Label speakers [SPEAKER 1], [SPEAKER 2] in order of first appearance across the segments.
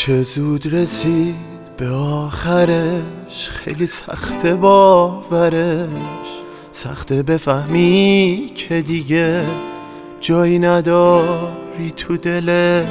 [SPEAKER 1] چه زود رسید به آخرش، خیلی سخته باورش، سخته بفهمی که دیگه جایی نداری تو دلش.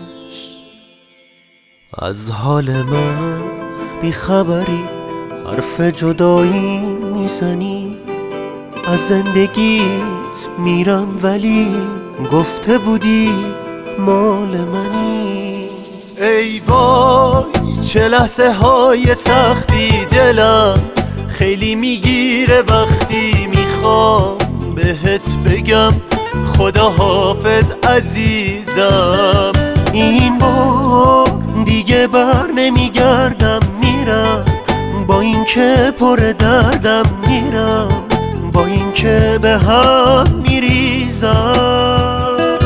[SPEAKER 2] از حال من بیخبری، حرف جدایی میزنی، از زندگیت میرم ولی گفته بودی مال منی.
[SPEAKER 1] ای وای چه لحظه های سختی، دلم خیلی میگیره وقتی میخوام بهت بگم خدا حافظ عزیزم.
[SPEAKER 2] این بار دیگه بر نمیگردم، میرم با این که پر دردم، میرم با این که به هم میریزم.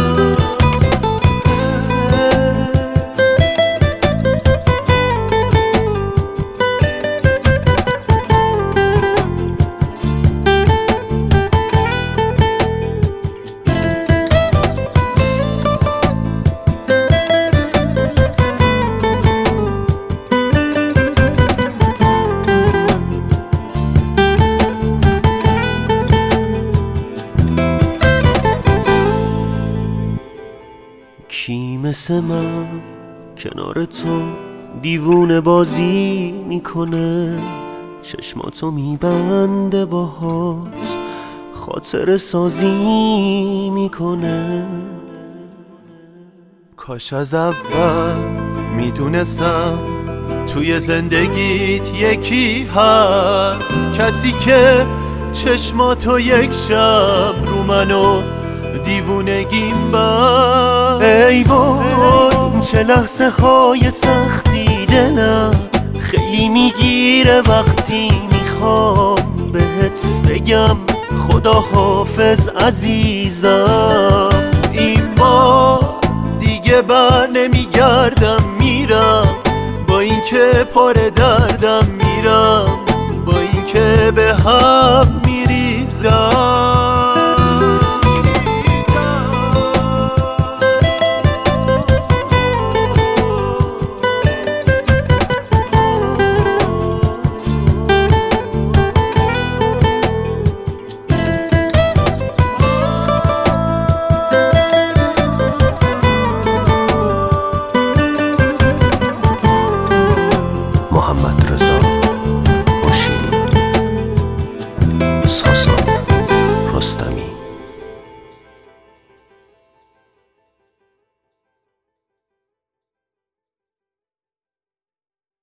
[SPEAKER 2] کی مثل من کنار تو دیوونه بازی میکنه، چشماتو میبنده باهات خاطر سازی میکنه.
[SPEAKER 1] کاش از اول میدونستم توی زندگیت یکی هست، کسی که چشماتو یک شب رو منو دیوونگیم بست.
[SPEAKER 2] ای وای چه لحظه های سختی، دلم خیلی میگیره وقتی میخوام بهت بگم خدا حافظ عزیزم.
[SPEAKER 1] این بار دیگه بر نمیگردم، میرم با این که پر دردم، میرم با این که به هم میریزم.